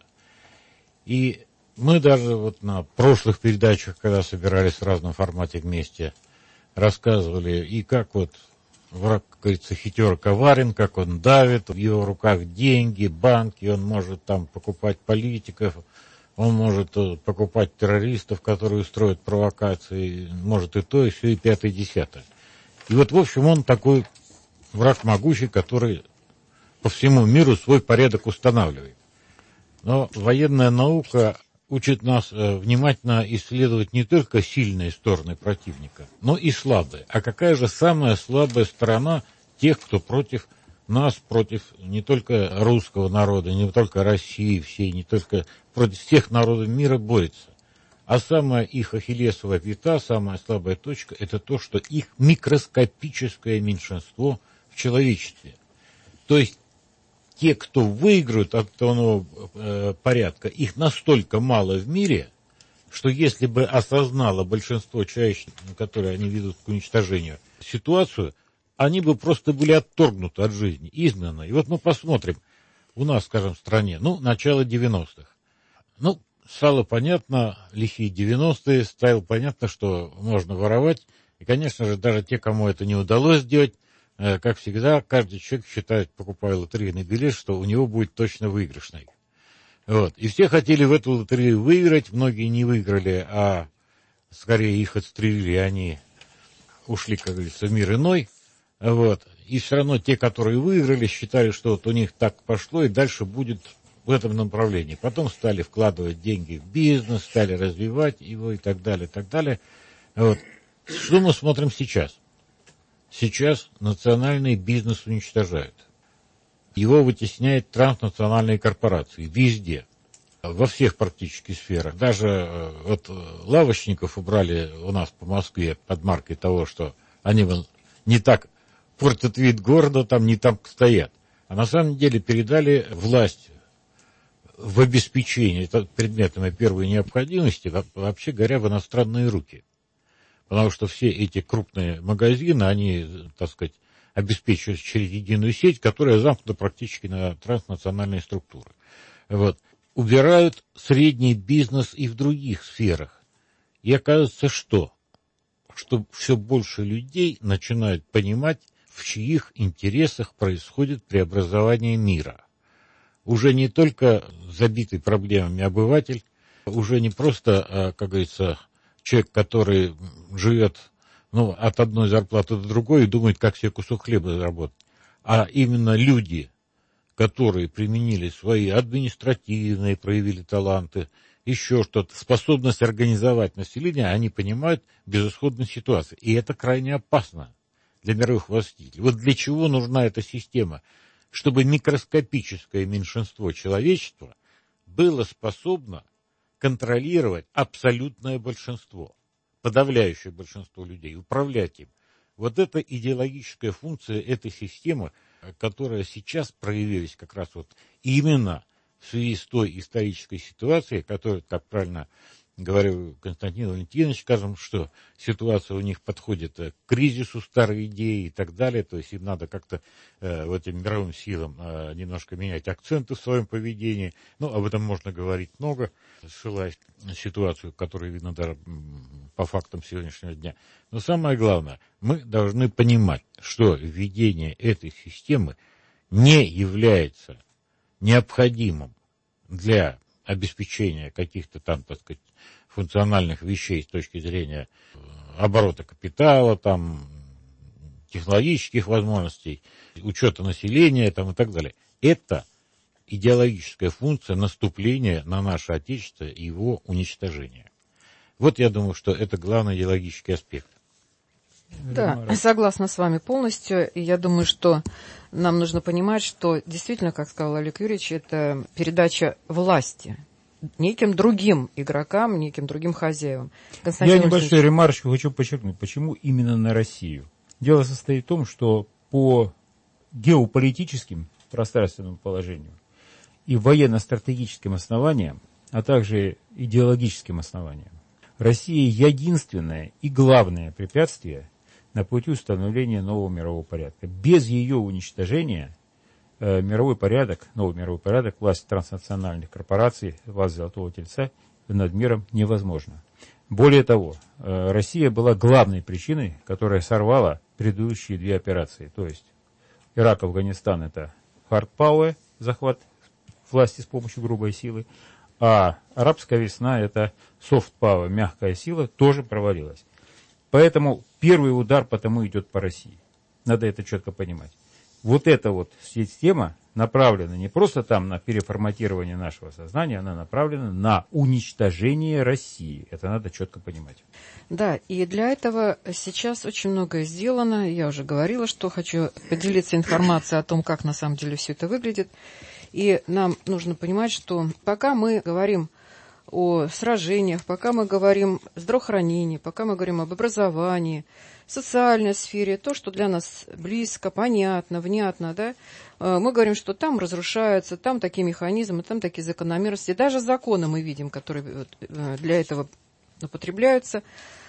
И мы даже вот на прошлых передачах, когда собирались в разном формате вместе, рассказывали, и как вот враг, как говорится, хитер коварен, как он давит, в его руках деньги, банки, он может там покупать политиков, он может покупать террористов, которые устроят провокации, может и то, и все, и пятое, и десятое. И вот, в общем, он такой враг могучий, который по всему миру свой порядок устанавливает. Но военная наука учит нас внимательно исследовать не только сильные стороны противника, но и слабые. А какая же самая слабая сторона тех, кто против нас, против не только русского народа, не только России всей, не только против всех народов мира борется? А самая их ахиллесова пята, самая слабая точка – это то, что их микроскопическое меньшинство в человечестве. То есть те, кто выиграют от этого порядка, их настолько мало в мире, что если бы осознало большинство человечества, которые они ведут к уничтожению, ситуацию, они бы просто были отторгнуты от жизни, изгнаны. И вот мы посмотрим, у нас, скажем, в стране, начало 90-х. Стало понятно, лихие 90-е, стало понятно, что можно воровать. И, конечно же, даже те, кому это не удалось сделать, как всегда, каждый человек считает, покупая лотерейный билет, что у него будет точно выигрышный. Вот. И все хотели в эту лотерею выиграть, многие не выиграли, а скорее их отстрелили, и они ушли, как говорится, в мир иной. Вот. И все равно те, которые выиграли, считали, что вот у них так пошло, и дальше будет в этом направлении. Потом стали вкладывать деньги в бизнес, стали развивать его и так далее, и так далее. Вот. Что мы смотрим сейчас? Сейчас национальный бизнес уничтожают. Его вытесняют транснациональные корпорации везде, во всех практически сферах. Даже вот лавочников убрали у нас по Москве под маркой того, что они не так портят вид города, там не там стоят. А на самом деле передали власть в обеспечении предметами первой необходимости, вообще говоря, в иностранные руки. Потому что все эти крупные магазины, они, так сказать, обеспечиваются через единую сеть, которая замкнута практически на транснациональные структуры. Вот. Убирают средний бизнес и в других сферах. И оказывается, что все больше людей начинают понимать, в чьих интересах происходит преобразование мира. Уже не только забитый проблемами обыватель, уже не просто, как говорится, человек, который живет от одной зарплаты до другой и думает, как себе кусок хлеба заработать, а именно люди, которые применили свои административные, проявили таланты, еще что-то, способность организовать население, они понимают безысходную ситуацию. И это крайне опасно для мировых властителей. Вот для чего нужна эта система? Чтобы микроскопическое меньшинство человечества было способно контролировать абсолютное большинство, подавляющее большинство людей, управлять им. Вот это идеологическая функция этой системы, которая сейчас проявилась как раз вот именно в связи с той исторической ситуацией, которая, как правильно говорил Константин Валентинович, скажем, что ситуация у них подходит к кризису старой идеи и так далее, то есть им надо как-то этим мировым силам немножко менять акценты в своем поведении. Ну, об этом можно говорить много, ссылаясь на ситуацию, которая видно даже по фактам сегодняшнего дня. Но самое главное, мы должны понимать, что введение этой системы не является необходимым для обеспечения каких-то там, так сказать, функциональных вещей с точки зрения оборота капитала, там, технологических возможностей, учета населения там, и так далее. Это идеологическая функция наступления на наше Отечество и его уничтожения. Вот я думаю, что это главный идеологический аспект. Да, согласна с вами полностью. И я думаю, что нам нужно понимать, что действительно, как сказал Олег Юрьевич, это передача власти неким другим игрокам, неким другим хозяевам. Я небольшую ремарочку хочу подчеркнуть, почему именно на Россию. Дело состоит в том, что по геополитическим пространственному положению и военно-стратегическим основаниям, а также идеологическим основаниям, Россия единственное и главное препятствие на пути установления нового мирового порядка. Без ее уничтожения мировой порядок, новый мировой порядок, власть транснациональных корпораций, власть Золотого Тельца над миром невозможно. Более того, Россия была главной причиной, которая сорвала предыдущие две операции. То есть Ирак, Афганистан — это hard power, захват власти с помощью грубой силы, а арабская весна — это soft power, мягкая сила, тоже провалилась. Поэтому первый удар потому идет по России. Надо это четко понимать. Вот эта вот система направлена не просто там на переформатирование нашего сознания, она направлена на уничтожение России. Это надо четко понимать. Да, и для этого сейчас очень многое сделано. Я уже говорила, что хочу поделиться информацией о том, как на самом деле все это выглядит. И нам нужно понимать, что пока мы говорим о сражениях, пока мы говорим о здравоохранении, пока мы говорим об образовании, социальной сфере, то, что для нас близко, понятно, внятно, да, мы говорим, что там разрушаются, там такие механизмы, там такие закономерности, даже законы мы видим, которые для этого употребляются.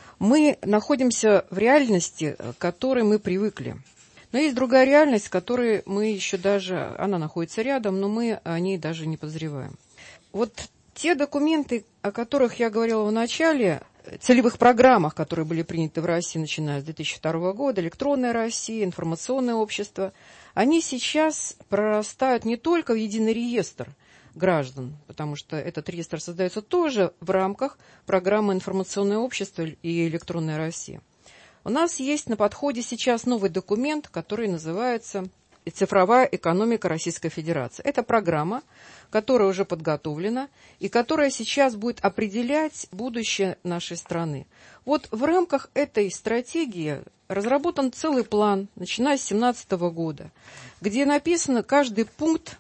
Мы находимся в реальности, к которой мы привыкли. Но есть другая реальность, которой мы еще даже, она находится рядом, но мы о ней даже не подозреваем. Вот те документы, о которых я говорила в начале, целевых программах, которые были приняты в России, начиная с 2002 года, электронная Россия, информационное общество, они сейчас прорастают не только в единый реестр граждан, потому что этот реестр создается тоже в рамках программы «Информационное общество» и «Электронная Россия». У нас есть на подходе сейчас новый документ, который называется «Цифровая экономика Российской Федерации». Это программа, которая уже подготовлена и которая сейчас будет определять будущее нашей страны. Вот в рамках этой стратегии разработан целый план, начиная с 2017 года, где написано каждый пункт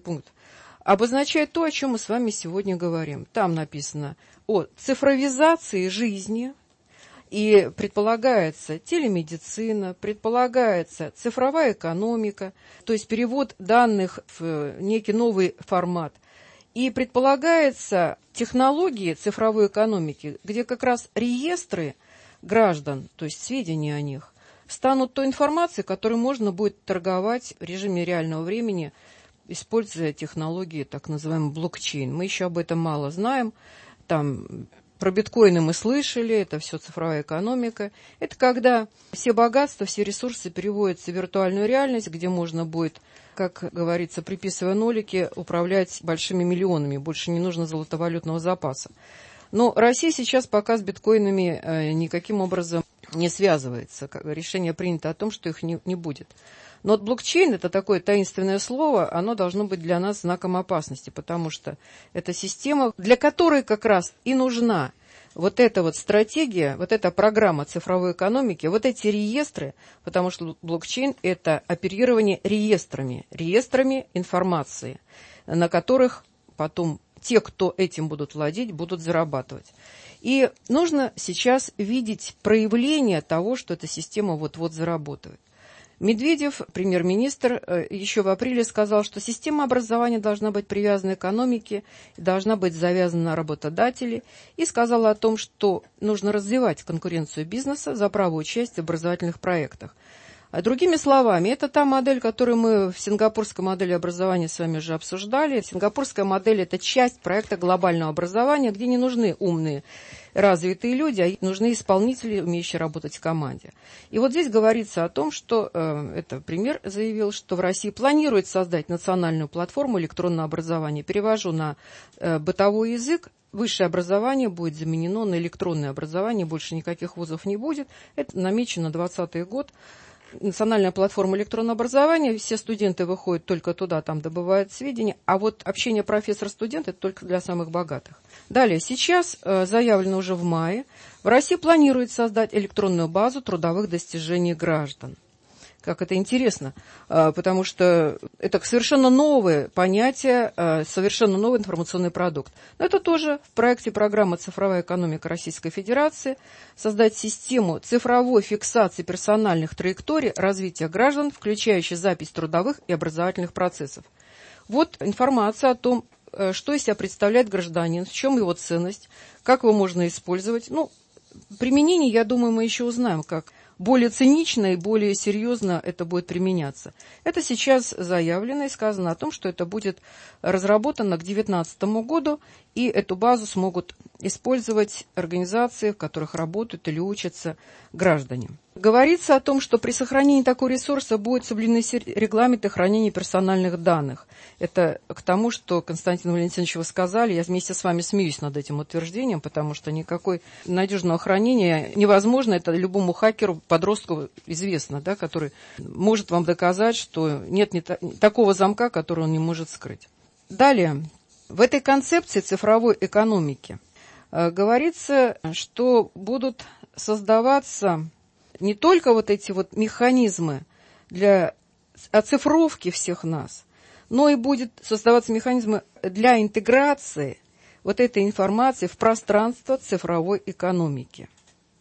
обозначает то, о чем мы с вами сегодня говорим. Там написано о цифровизации жизни, и предполагается телемедицина, предполагается цифровая экономика, то есть перевод данных в некий новый формат. И предполагается технологии цифровой экономики, где как раз реестры граждан, то есть сведения о них, станут той информацией, которой можно будет торговать в режиме реального времени, используя технологии так называемый блокчейн. Мы еще об этом мало знаем. Там про биткоины мы слышали, это все цифровая экономика. Это когда все богатства, все ресурсы переводятся в виртуальную реальность, где можно будет, как говорится, приписывая нолики, управлять большими миллионами. Больше не нужно золотовалютного запаса. Но Россия сейчас пока с биткоинами никаким образом не связывается. Решение принято о том, что их не будет. Но вот блокчейн – это такое таинственное слово, оно должно быть для нас знаком опасности, потому что это система, для которой как раз и нужна вот эта вот стратегия, вот эта программа цифровой экономики, вот эти реестры, потому что блокчейн – это оперирование реестрами информации, на которых потом те, кто этим будут владеть, будут зарабатывать. И нужно сейчас видеть проявление того, что эта система вот-вот заработает. Медведев, премьер-министр, еще в апреле сказал, что система образования должна быть привязана к экономике, должна быть завязана на работодателей, и сказал о том, что нужно развивать конкуренцию бизнеса за право участия в образовательных проектах. А другими словами, это та модель, которую мы в сингапурской модели образования с вами уже обсуждали. Сингапурская модель – это часть проекта глобального образования, где не нужны умные, развитые люди, а нужны исполнители, умеющие работать в команде. И вот здесь говорится о том, что, это премьер заявил, что в России планирует создать национальную платформу электронного образования. Перевожу на бытовой язык. Высшее образование будет заменено на электронное образование, больше никаких вузов не будет. Это намечено на 2020 год. Национальная платформа электронного образования, все студенты выходят только туда, там добывают сведения, а вот общение профессор-студент – это только для самых богатых. Далее, сейчас, заявлено уже в мае, в России планирует создать электронную базу трудовых достижений граждан. Как это интересно, потому что это совершенно новое понятие, совершенно новый информационный продукт. Но это тоже в проекте программы «Цифровая экономика Российской Федерации» создать систему цифровой фиксации персональных траекторий развития граждан, включающей запись трудовых и образовательных процессов. Вот информация о том, что из себя представляет гражданин, в чем его ценность, как его можно использовать. Ну, применение, я думаю, мы еще узнаем, как более цинично и более серьезно это будет применяться. Это сейчас заявлено и сказано о том, что это будет разработано к 2019 году, и эту базу смогут использовать организации, в которых работают или учатся граждане. Говорится о том, что при сохранении такого ресурса будут соблюдены регламенты хранения персональных данных. Это к тому, что, Константин Валентинович, вы сказали, я вместе с вами смеюсь над этим утверждением, потому что никакой надежного хранения невозможно, это любому хакеру, подростку известно, да, который может вам доказать, что нет такого замка, который он не может скрыть. Далее, в этой концепции цифровой экономики говорится, что будут создаваться не только вот эти вот механизмы для оцифровки всех нас, но и будет создаваться механизмы для интеграции вот этой информации в пространство цифровой экономики.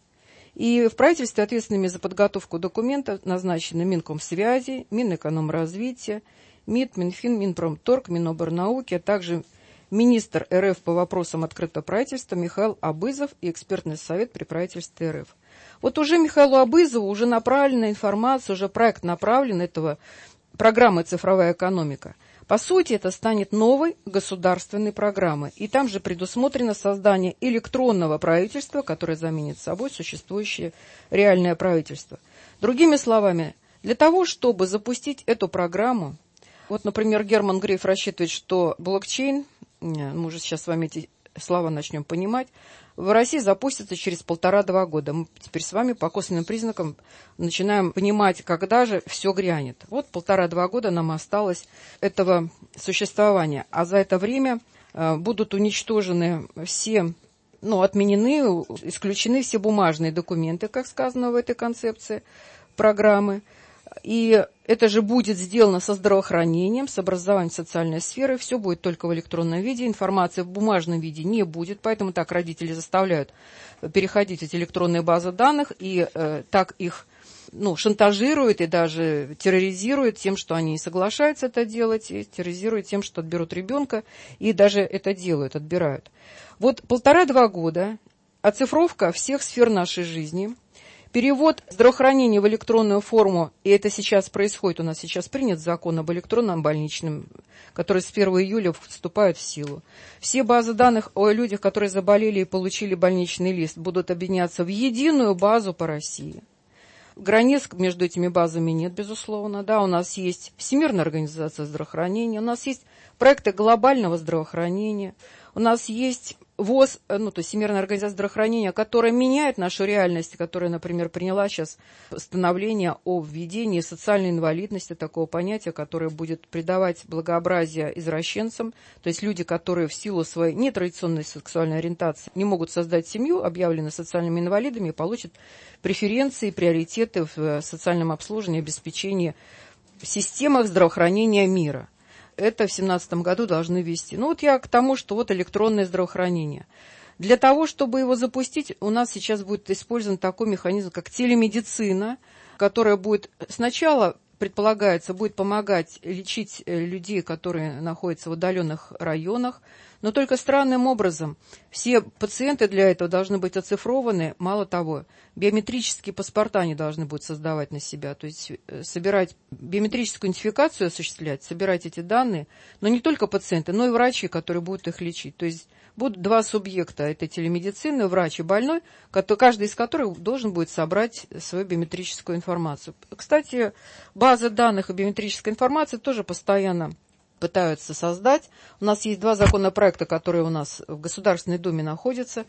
И в правительстве ответственными за подготовку документов назначены Минкомсвязи, Минэкономразвития, МИД, Минфин, Минпромторг, Миноборнауки, а также министр РФ по вопросам открытого правительства Михаил Абызов и экспертный совет при правительстве РФ. Вот уже Михаилу Абызову уже направлена информация, уже проект направлен этого программы «Цифровая экономика». По сути, это станет новой государственной программой. И там же предусмотрено создание электронного правительства, которое заменит собой существующее реальное правительство. Другими словами, для того, чтобы запустить эту программу, вот, например, Герман Греф рассчитывает, что блокчейн, мы уже сейчас с вами эти слова начнем понимать, в России запустится через 1,5-2 года. Мы теперь с вами по косвенным признакам начинаем понимать, когда же все грянет. Вот 1,5-2 года нам осталось этого существования. А за это время будут уничтожены все, отменены, исключены все бумажные документы, как сказано в этой концепции программы. И это же будет сделано со здравоохранением, с образованием социальной сферы. Все будет только в электронном виде. Информации в бумажном виде не будет. Поэтому так родители заставляют переходить в эти электронные базы данных. И так их шантажируют и даже терроризируют тем, что они не соглашаются это делать. И терроризируют тем, что отберут ребенка. И даже это делают, отбирают. Вот 1,5-2 года оцифровка всех сфер нашей жизни – перевод здравоохранения в электронную форму, и это сейчас происходит, у нас сейчас принят закон об электронном больничном, который с 1 июля вступает в силу. Все базы данных о людях, которые заболели и получили больничный лист, будут объединяться в единую базу по России. Границ между этими базами нет, безусловно. Да, у нас есть Всемирная организация здравоохранения, у нас есть проекты глобального здравоохранения, у у нас есть ВОЗ, то есть Всемирная организация здравоохранения, которая меняет нашу реальность, которая, например, приняла сейчас постановление о введении социальной инвалидности, такого понятия, которое будет придавать благообразие извращенцам, то есть люди, которые в силу своей нетрадиционной сексуальной ориентации не могут создать семью, объявлены социальными инвалидами, получат преференции, приоритеты в социальном обслуживании, обеспечении в системах здравоохранения мира. Это в 2017 году должны ввести. Я к тому, что электронное здравоохранение. Для того, чтобы его запустить, у нас сейчас будет использован такой механизм, как телемедицина, которая будет сначала, предполагается, будет помогать лечить людей, которые находятся в удаленных районах, но только странным образом. Все пациенты для этого должны быть оцифрованы. Мало того, биометрические паспорта они должны будут создавать на себя. То есть собирать биометрическую идентификацию, осуществлять, собирать эти данные. Но не только пациенты, но и врачи, которые будут их лечить. То есть будут два субъекта этой телемедицины, врач и больной, каждый из которых должен будет собрать свою биометрическую информацию. Кстати, базы данных и биометрической информации тоже постоянно пытаются создать. У нас есть два законопроекта, которые у нас в Государственной Думе находятся.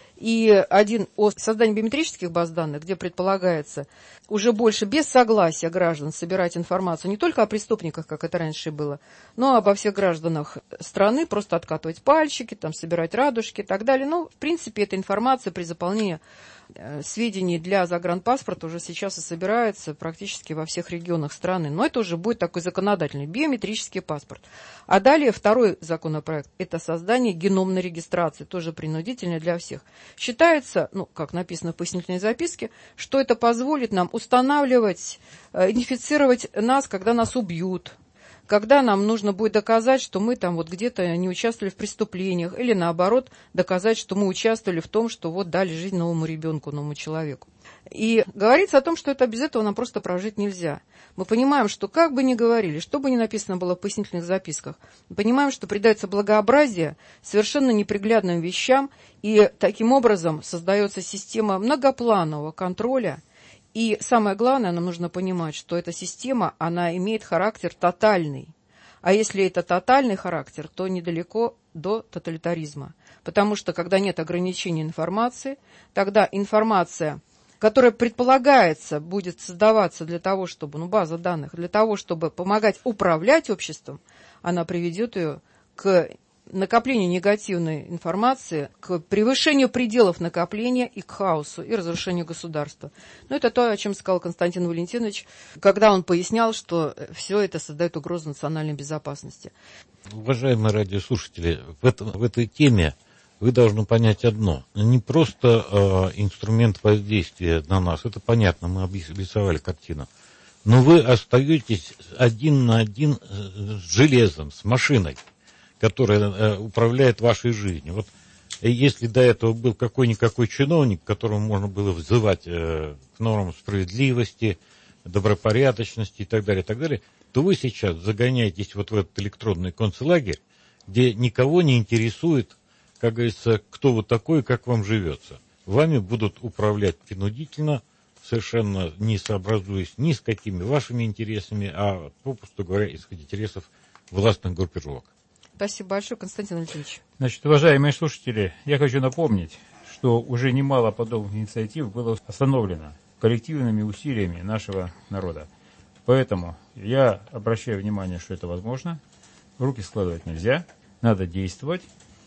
И один о создании биометрических баз данных, где предполагается уже больше без согласия граждан собирать информацию не только о преступниках, как это раньше было, но обо всех гражданах страны, просто откатывать пальчики, собирать радужки и так далее. В принципе, эта информация при заполнении сведений для загранпаспорта уже сейчас и собирается практически во всех регионах страны. Но это уже будет такой законодательный биометрический паспорт. А далее второй законопроект – это создание геномной регистрации, тоже принудительной для всех. Считается, как написано в пояснительной записке, что это позволит нам устанавливать, идентифицировать нас, когда нас убьют, когда нам нужно будет доказать, что мы где-то не участвовали в преступлениях, или наоборот, доказать, что мы участвовали в том, что дали жизнь новому ребенку, новому человеку. И говорится о том, что это без этого нам просто прожить нельзя. Мы понимаем, что как бы ни говорили, что бы ни написано было в пояснительных записках, мы понимаем, что придается благообразие совершенно неприглядным вещам, и таким образом создается система многопланового контроля. И самое главное, нам нужно понимать, что эта система, она имеет характер тотальный. А если это тотальный характер, то недалеко до тоталитаризма. Потому что, когда нет ограничений информации, тогда информация, которая предполагается, будет создаваться для того, чтобы, база данных, для того, чтобы помогать управлять обществом, она приведет ее к накоплению негативной информации, к превышению пределов накопления и к хаосу, и разрушению государства. Это то, о чем сказал Константин Валентинович, когда он пояснял, что все это создает угрозу национальной безопасности. Уважаемые радиослушатели, в этой теме вы должны понять одно. Не просто инструмент воздействия на нас, это понятно, мы обрисовали картину. Но вы остаетесь один на один с железом, с машиной, которая управляет вашей жизнью. Если до этого был какой-никакой чиновник, которому можно было взывать к нормам справедливости, добропорядочности и так далее, то вы сейчас загоняетесь в этот электронный концлагерь, где никого не интересует, как говорится, кто вы такой и как вам живется. Вами будут управлять принудительно, совершенно не сообразуясь ни с какими вашими интересами, а, попросту говоря, из интересов властных группировок. Спасибо большое, Константин Валентинович. Уважаемые слушатели, я хочу напомнить, что уже немало подобных инициатив было остановлено коллективными усилиями нашего народа. Поэтому я обращаю внимание, что это возможно. Руки складывать нельзя, надо действовать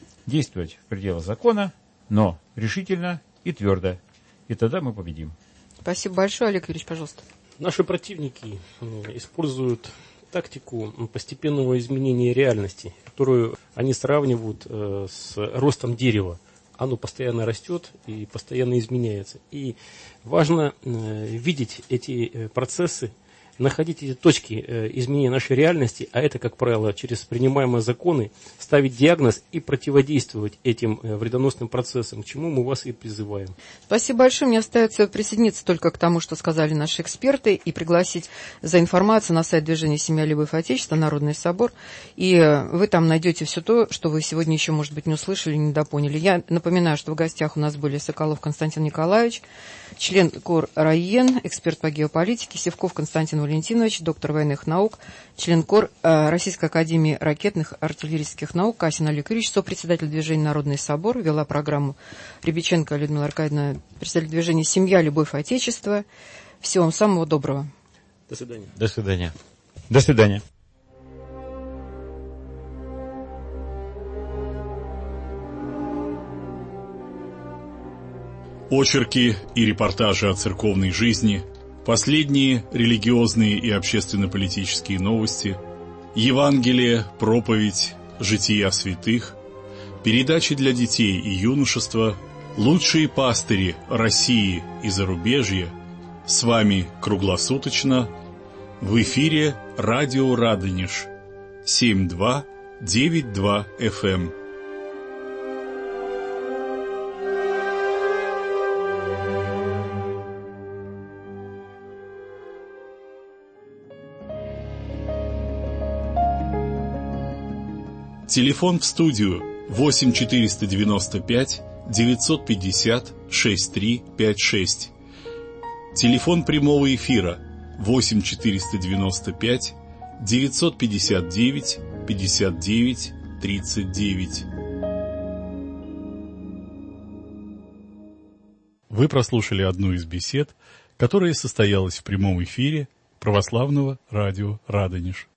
в пределах закона, но решительно и твердо. И тогда мы победим. Спасибо большое. Олег Юрьевич, пожалуйста. Наши противники используют тактику постепенного изменения реальности, которую они сравнивают с ростом дерева. Оно постоянно растет и постоянно изменяется. И важно видеть эти процессы, находить эти точки изменения нашей реальности, а это, как правило, через принимаемые законы, ставить диагноз и противодействовать этим вредоносным процессам, к чему мы вас и призываем. Спасибо большое. Мне остается присоединиться только к тому, что сказали наши эксперты, и пригласить за информацию на сайт Движения «Семья, любовь, Отечество», Народный собор. И вы там найдете все то, что вы сегодня еще, может быть, не услышали, не допоняли. Я напоминаю, что в гостях у нас были Соколов Константин Николаевич, член КОР РАИЕН, эксперт по геополитике, Сивков Константин Валентинович, доктор военных наук, член КОР Российской академии ракетных артиллерийских наук, Касин Олег Юрьевич, сопредседатель движения «Народный собор», вела программу Рябиченко Людмила Аркадьевна, председатель движения «Семья, любовь, отечество». Всего вам самого доброго. До свидания. До свидания. До свидания. Очерки и репортажи о церковной жизни, последние религиозные и общественно-политические новости, Евангелие, проповедь, жития святых, передачи для детей и юношества, лучшие пастыри России и зарубежья. С вами круглосуточно в эфире радио Радонеж 7292 FM. Телефон в студию 8495 950 6356. Телефон прямого эфира 8495 959 59 39. Вы прослушали одну из бесед, которая состоялась в прямом эфире православного радио Радонеж.